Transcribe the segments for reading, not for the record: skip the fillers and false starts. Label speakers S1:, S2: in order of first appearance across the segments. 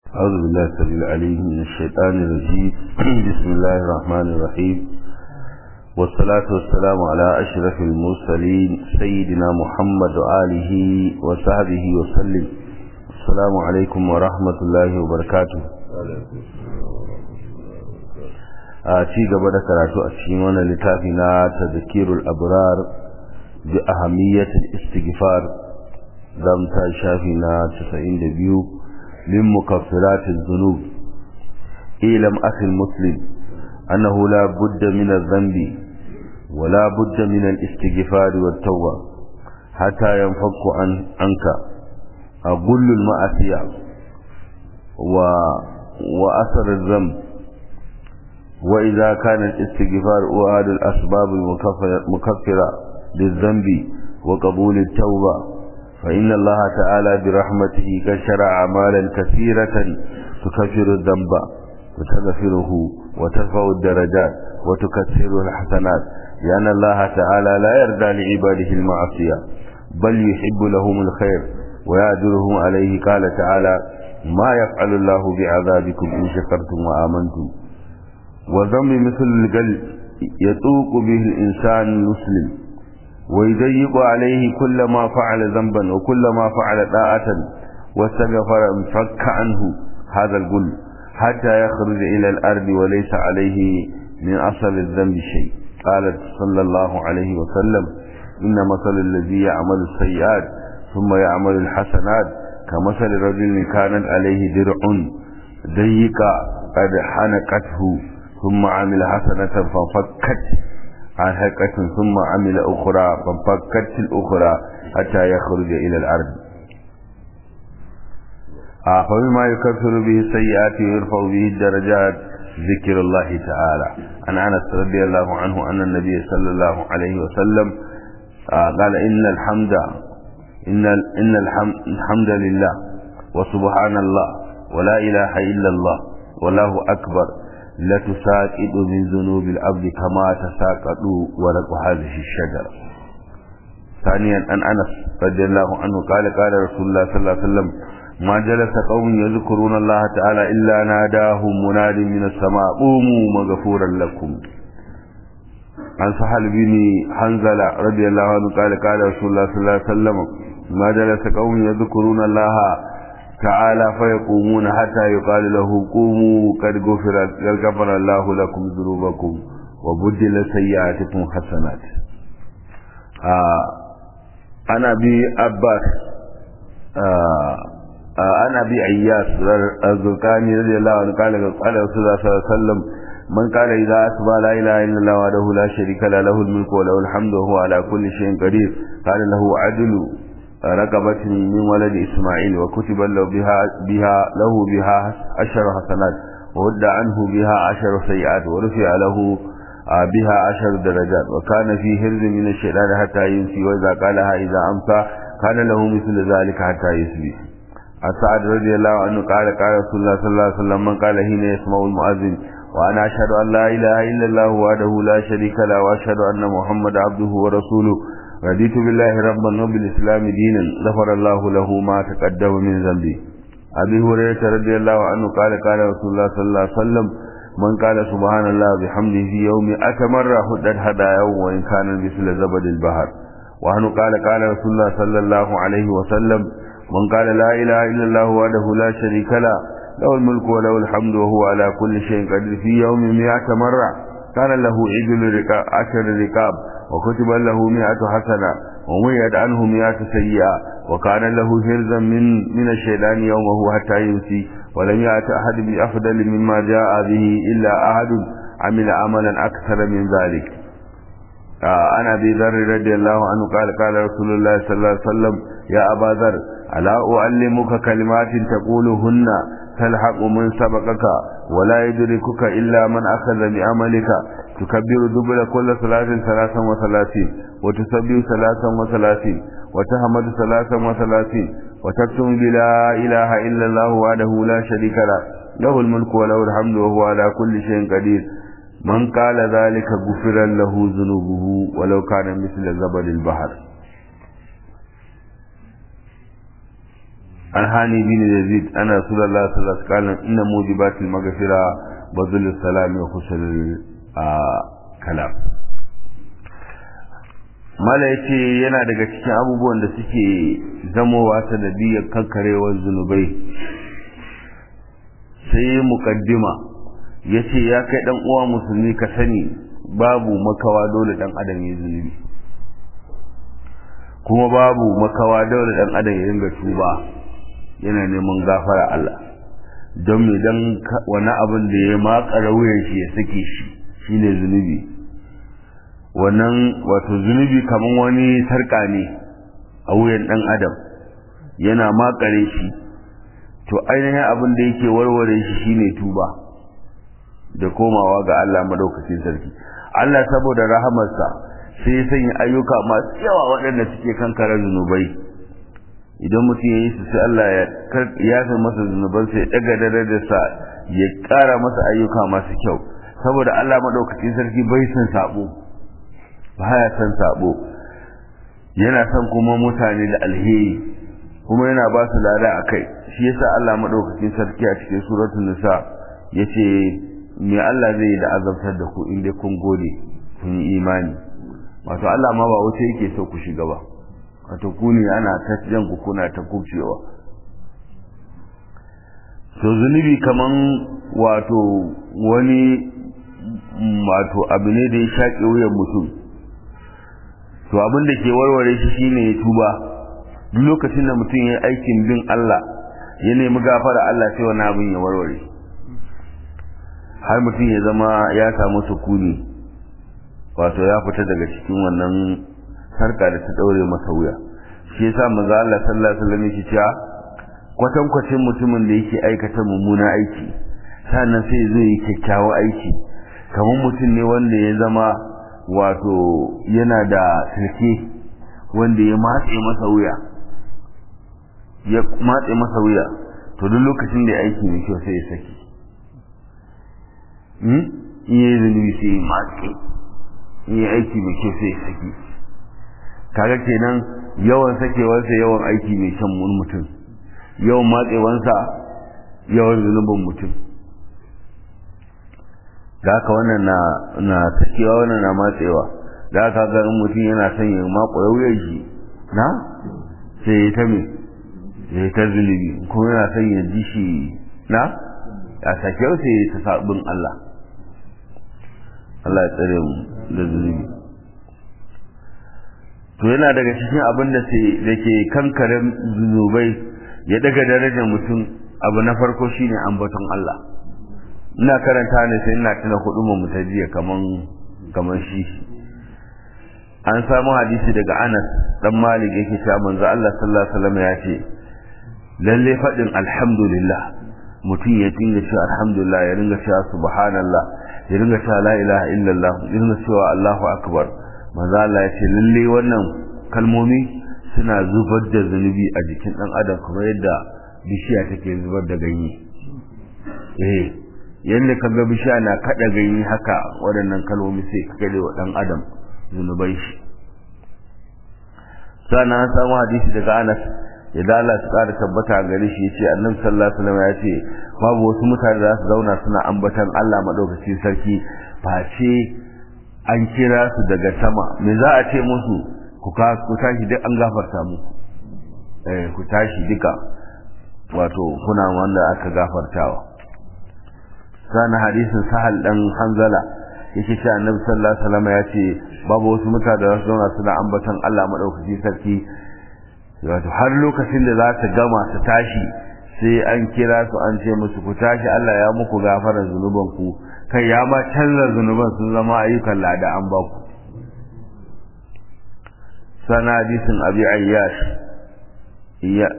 S1: أعوذ بالله السميع العليم من الشيطان الرجيم. بسم الله الرحمن الرحيم، والصلاة والسلام على أشرف المرسلين سيدنا محمد وآله وصحبه وسلم. السلام عليكم ورحمة الله وبركاته. ci gaba da karatu a cikin wannan littafi na tadhkirul abrar bi ahammiyatil istighfar, zam ta shafi na 92 من مكفرات الذنوب. اعلم أخي المسلم أنه لا بد من الذنب ولا بد من الاستغفار والتوبة حتى ينفك عنك أقل المعصية وأثر الذنب. وإذا كان الاستغفار أحد الأسباب المكفرة للذنب وقبول التوبة، فإن الله تعالى برحمته قد شرع أعمالا كثيرة تكفر الذنب وتغفره وترفع الدرجات وتكثر الحسنات، لأن الله تعالى لا يرضى لعباده المعصية بل يحب لهم الخير ويأجرهم عليه. قال تعالى: ما يفعل الله بعذابكم إن شكرتم وآمنتم. والذنب مثل القلب يطوق به الإنسان المسلم ويضيق عليه كل ما فعل ذنبا وكل ما فعل طاعة واستغفر انفك عنه هذا القلب حتى يخرج إلى الأرض وليس عليه من أصل الذنب شيء. قال صلى الله عليه وسلم: إن مثل الذي يعمل السيئات ثم يعمل الحسنات كمثل رجل كانت عليه درع ضيق قد حنقته ثم عمل حسنة فانفكت عن حلقة ثم عمل أخرى فانفكت الأخرى حتى يخرج إلى الأرض. فبما يكفر به السيئات ويرفع به الدرجات ذكر الله تعالى. عن أنس رضي الله عنه أن النبي صلى الله عليه وسلم قال: إن الحمد لله وسبحان الله ولا إله إلا الله والله أكبر لتساقط من ذنوب العبد كما تساقط ورق هذه الشجرة. ثانيا عن أنس رضي الله عنه قال: قال رسول الله صلى الله عليه وسلم: ما جلس قوم يذكرون الله تعالى إلا ناداهم مناد من السماء قوموا مغفورا لكم. عن سهل بن حنظلة رضي الله عنه قال: قال رسول الله صلى الله عليه وسلم: ما جلس قوم يذكرون الله تعالى فيقومون حتى يقال له قوموا قد غفر الله لكم ذنوبكم وبدل سيئاتكم حسنات. أنا أبي عباس أنا أبي عياس الزرقاني رضي الله عنه قال: قال رسول الله صلى الله عليه وسلم: من قال إذا أصبح لا إله إلا الله وحده لا شريك له له الملك وله الحمد وهو على كل شيء قدير قال له عدل رقبة من ولد إسماعيل وكتب له بها 10 حسنات وود عنه بها 10 سيئات ورفع له بها 10 درجات وكان في هرز من الشيطان حتى يمسي وإذا قالها إذا أمسى كان له مثل ذلك حتى يصبح. سعد رضي الله عنه قال: قال رسول الله صلى الله عليه وسلم: من قال حين يسمع المؤذن وأنا أشهد أن لا إله إلا الله وحده لا شريك له وأشهد أن محمد عبده ورسوله رضيت بالله ربا وبالإسلام دينا غفر الله له ما تقدم من ذنبه. أبي هريرة رضي الله عنه قال: قال رسول الله صلى الله عليه وسلم: من قال سبحان الله بحمده في يوم مرة حدت هداياه وإن كان مثل زبد البحر. وعنه قال: قال رسول الله صلى الله عليه وسلم: من قال لا إله إلا الله وحده لا شريك له له الملك وله الحمد وهو على كل شيء قدير في يوم 100 مرة كان له عدل 10 رقاب وكتب له 100 حسنة وميت عنه 100 سيئة وكان له هرزا من الشيطان يومه حتى يمسي ولم يأت أحد بأفضل مما جاء به إلا أحد عمل عملا أكثر من ذلك. أنا أبي ذر رضي الله عنه قال: قال رسول الله صلى الله عليه وسلم: يا أبا ذر ألا أعلمك كلمات تقولهن تلحق من سبقك ولا يدركك إلا من أخذ بعملك تكبر دبر كل صلاة 33 وتسبح 33 وتحمد 33 وتكتم بلا إله إلا الله وحده لا شريك له الملك وله الحمد وهو على كل شيء قدير. من قال ذلك غفر له ذنوبه ولو كان مثل زبد البحر. an hani bin yazid ana rasulullah sallallahu alaihi wasallam inna mujibatil maghfira bazul salam wa husnul kalam. mala yace yana daga cikin abubuwan da suke zamowa sanadiyar kankarewar zunubai. sai mukaddima yace ya kai dan uwa musulmi ka sani babu makawa dole dan adam ya zunubi, kuma babu makawa dole dan adam ya ringa tuba yana neman gafara Allah, don me dan wani abin da ya makara wuyan shi ya sake shi shine zunubi. wannan wato zunubi kaman wani sarka ne a wuyan dan adam yana makare shi, to ainihin abin da yake warware shi shine tuba da komawa ga Allah madaukakin sarki. Allah saboda rahamarsa sai ya sanya ayyuka masu yawa waɗanda suke kankare zunubai. idan mutum ya yi su sai Allah ya fi masa zunubansa ya ɗaga darajarsa ya ƙara masa ayyuka masu kyau, saboda Allah madaukakin sarki bai son sabo, baya son sabo, yana son kuma mutane da alheri, kuma yana ba su lada akai. shi yasa Allah madaukakin sarki a cikin suratul nisa yace me Allah zai da azabtar da ku in dai kun gode kun yi imani. wato Allah ma ba wuce yake so ku shiga ba, wato ku ne ana ta jan ku kuna ta kubcewa. to zunubi kaman wato wani wato abu ne da ya shaƙe wuyan mutum, to abin da ke warware shi shine ya tuba. duk lokacin da mutum ya yi aikin bin Allah ya nemi gafara Allah sai wani abin ya warware, har mutum ya zama ya samu sukuni, wato ya fita daga cikin wannan sarka da ta daure masa wuya. shi yasa manzo Allah sallallahu alaihi wasallam yake cewa kwatankwacin mutumin da yake aikata mummuna aiki sannan sai zai yi kyakkyawan aiki, kamar mutum ne wanda ya zama wato yana da sirke wanda ya matse masa wuya, to duk lokacin da ya aiki mai kyau sai ya saki. in yi zunubi sai ya matse, in yi aiki mai kyau sai ya saki. kaga kenan yawan sakewarsa yawan aiki mai kyan mutum, yawan matsewansa yawan zunubin mutum. da haka wannan na sakewa, wannan na matsewa. da haka ga mutum yana son ya makure wuyan shi na sai ya ta me ya ta zunubi, kuma yana son ya ji shi na a sakewar sai ya ta sabin Allah. Allah ya tsare mu da zunubi. to yana daga cikin abin da ke kankare zunubai ya daga darajar mutum, abu na farko shine ambaton Allah. ina karanta ne sai ina tuna mu ta jiya kaman shi. an samu hadisi daga Anas dan Malik yake cewa manzo Allah sallallahu alaihi wasallam ya ce lalle fadin alhamdulillah, mutum ya dinga cewa alhamdulillah, ya dinga cewa subhanallah, ya dinga cewa la ilaha illallah, ya dinga cewa Allahu akbar. manzo Allah ya ce lalle wannan kalmomi suna zubar da zunubi a jikin dan adam kamar yadda bishiya take zubar da ganye. yanda kaga bishiya na kada ganye haka waɗannan kalmomi sai ka kare wa dan adam zunubai shi. sana an samu hadisi daga Anas idan Allah ya tsara tabbata gare shi yace Annabi sallallahu alaihi wasallam ya ce babu wasu mutane da su zauna suna ambatan Allah madaukakin sarki face an kira su daga sama. me za a ce musu? ku tashi duk an gafarta muku. ku tashi duka, wato kuna wanda aka gafartawa. sana hadisin Sahal dan Hanzala yake cewa Annabi sallallahu alaihi wasallam ya ce babu wasu mutane da su zauna suna ambatan Allah madaukakin sarki, wato har lokacin da za ta gama ta tashi sai an kira su an ce musu ku tashi, Allah ya muku gafara zunubanku, kai ya ma canza zunuban sun zama ayyukan lada an ba ku. sana hadisin Abi Ayyash ya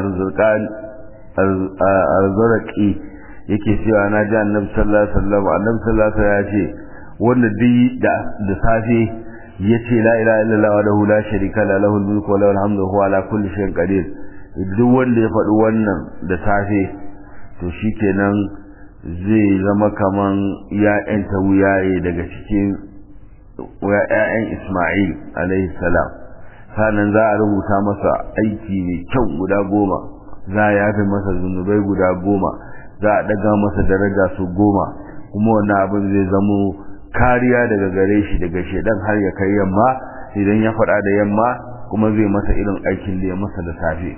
S1: arzurqi yake cewa na ji Annabi sallallahu alaihi wasallam ya ce wanda duk da safe yace la ilaha illallah wahdahu la sharika la lahul mulku wa lahul hamdu wa huwa ala kulli shay'in qadir, duk wanda ya faɗi wannan da safe to shikenan zai zama kaman ya'yan wuyaye daga cikin ya'yan Isma'il alaihi salam. sanan za a rubuta masa aiki mai kyau guda 10 za a yafe masa zunubai guda 10 za a daga masa daraja su 10 kuma wannan abin zai zamo kariya daga gare shi daga shedan har ya kai yamma idan ya faɗa da yamma kuma zai masa irin aikin da ya masa da safe.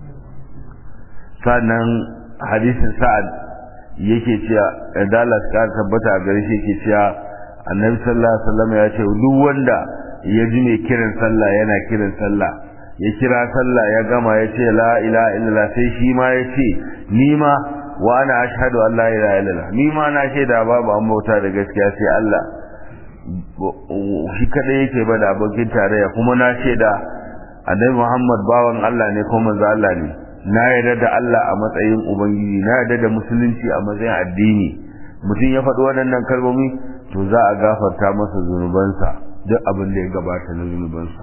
S1: Sannan hadisin Sa'ad yake cewa Dallas ka tabbata a gare shi yake cewa Annabi sallallahu alaihi wasallam ya ce duk wanda ya ji mai kiran sallah yana kiran sallah ya kira sallah ya gama ya ce la ilaha illallah sai shi ma ya ce ni ma wa ana ashhadu an la ilaha illallah ni ma na shaida babu an bauta da gaskiya sai Allah shi kada yake ba da abokin tarayya kuma na shaida Annabi Muhammad bawan Allah ne ko manzo Allah ne na yarda da Allah a matsayin ubangiji na yarda da musulunci a matsayin addini mutum ya faɗi waɗannan kalmomi to za a gafarta masa zunubansa duk abin da ya gabata na zunubansa.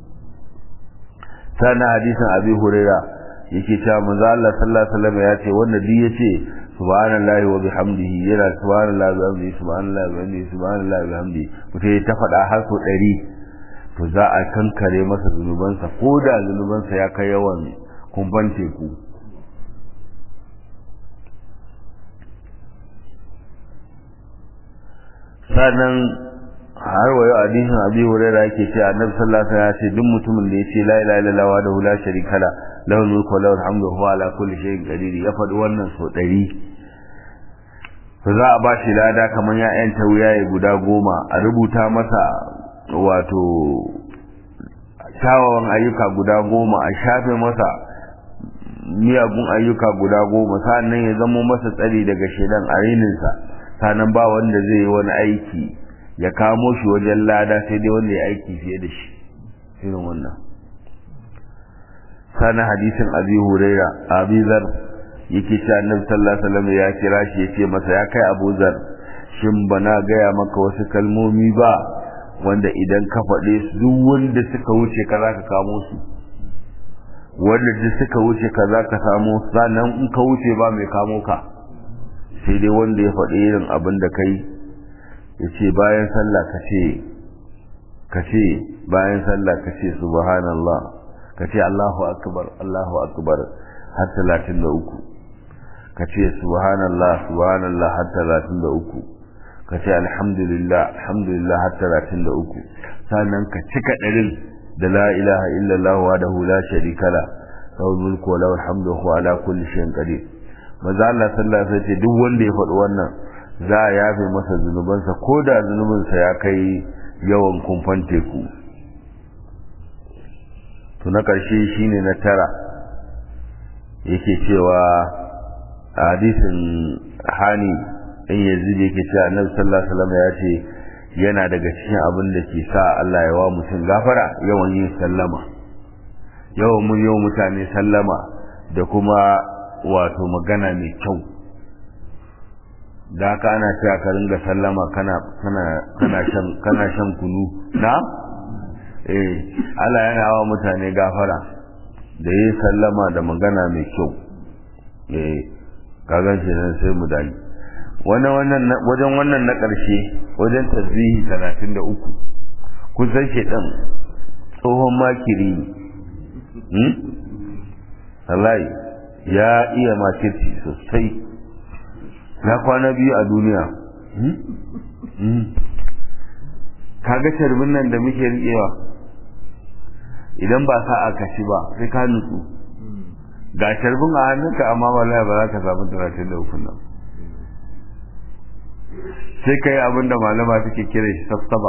S1: Sana hadisin Abi Hurairah yake cewa manzo Allah sallallahu alaihi wasallam ya ce wanda duk yace subhanallahi wa bihamdihi yana subhanallahi wa bihamdihi subhanallahi wa bihamdihi subhanallahi wa bihamdihi mutum ya ta faɗa har so 100 to za a kankare masa zunubansa ko da zunubansa ya kai yawan kumban teku. Sannan har wayo hadisin Abi Hurairah yake cewa Annabi sallallahu alaihi wasallam ya ce duk mutumin da yace la ilaha illallah wa la sharika la lahul mulku wa lahul hamdu wa huwa ala kulli shay'in qadir ya faɗi wannan so 100 to za a bashi lada kaman ya yanta wuyaye guda 10 a rubuta masa wato kyawawan ayyuka guda 10 a shafe masa miyagun ayyuka guda 10 sannan ya zama masa tsari daga shedan a rininsa sannan ba wanda zai yi wani aiki ya kamo shi wajen lada sai dai wanda ya aiki fiye da shi irin wannan. Sana hadisin Abi Hurairah Abi Zar yake cewa Annabi sallallahu alaihi wasallam ya kira shi yace masa ya kai Abu Zar shin bana gaya maka wasu kalmomi ba wanda idan ka faɗe su duk wanda suka wuce ka za ka kamo su wanda duk suka wuce ka za ka samu sannan in ka wuce ba mai kamo ka sai dai wanda ya faɗi irin abin da kai yace bayan sallah kace bayan sallah kace subhanallah kace Allahu akbar har 33 kace subhanallah har 33 kace alhamdulillah har 33 sannan ka cika ɗarin da la ilaha illallah wahdahu la sharika la lahul mulku wa lahul hamdu wa huwa ala kulli shay'in qadir. Manzo Allah sallallahu alaihi wasallam duk wanda ya faɗi wannan za a yafe masa zunubansa ko da zunubinsa ya kai yawan kumfan teku. To na ƙarshe shine na 9 yake cewa a hadisin Hani in Yazid yake cewa Annabi sallallahu alaihi wasallam ya ce yana daga cikin abin da ke sa Allah ya wa mutum gafara yawan yin sallama yawan mutane sallama da kuma wato magana mai kyau da haka ana cewa ka ringa sallama kana shan kunu na Allah yana wa mutane gafara da yi sallama da magana mai kyau kagan shi nan sai mu dai wajen wannan na ƙarshe wajen tasbihi 33 kun san shedan tsohon makiri Allah ya iya makirci sosai na kwana biyu a duniya kaga sharbin nan da muke riƙewa idan ba sa'a ka ci ba sai ka nutsu ga sharbin a hannunka amma wallahi ba za ka samu 33 nan sai kai abin da malama suke kira shi safsaba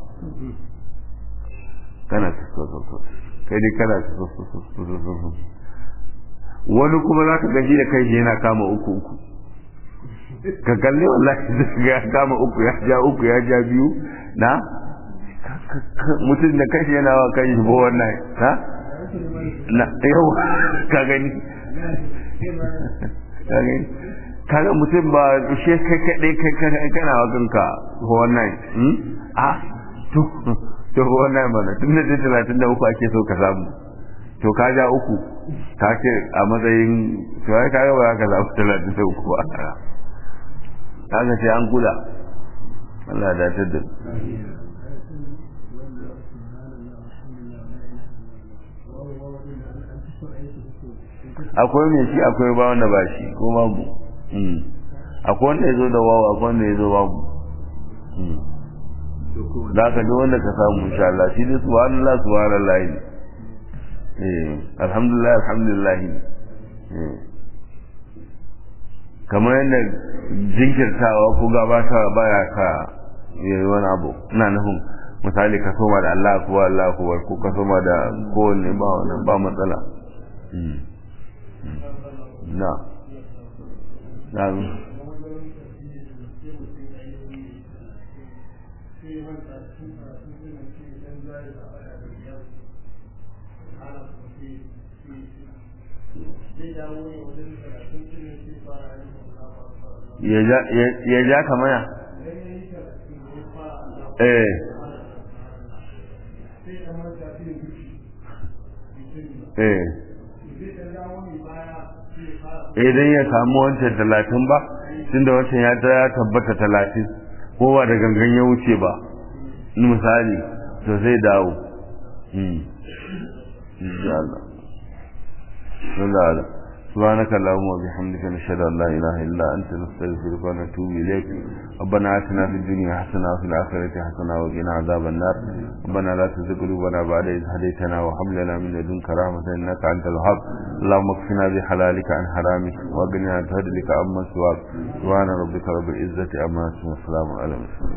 S1: kana safsaba kai dai kana safsaba wani kuma za ka gaji da kai yana kama uku ka kalle wallahi ya kama uku ya ja biyu na mutum da kashi yana wa kai shi bo wannan ha na yau ka gani kaga mutum ba shi kai kadai kai kana wa kanka ko wannan to wannan mana tun da 33 ake so ka samu to ka ja uku ka ce a matsayin to ai kaga ba ka samu 33 ba kaga sai an kula Allah da ta akwai mai shi akwai ba wanda ba shi ko babu akwai wanda ya zo da wawa akwai wanda ya zo babu za ka ji wanda ka samu insha Allah shi ne subhanallah subhanallah alhamdulillah alhamdulillah kamar yadda jinkirtawa ko gabata baya ka yi wani abu ina nufin misali ka soma da Allah kuwa Allah kuwa ko ka soma da kowanne ba wannan ba matsala na ya ja kamar ya idan ya samu wancan 30 ba tunda wancan ya tabbata 30 ko ba da gangan ya wuce ba misali to zai dawo insha Allah سبحانك اللهم وبحمدك نشهد ان لا اله الا انت نستغفرك ونتوب اليك ربنا آتنا في الدنيا حسنه وفي الاخره حسنه وقنا عذاب النار ربنا لا تزغ قلوبنا بعد إذ هديتنا وهب لنا من لدنك رحمه انك انت الوهاب اللهم اكفنا بحلالك عن حرامك واغننا بفضلك عمن سواك سبحان ربك رب العزه عما يصفون وسلام على المرسلين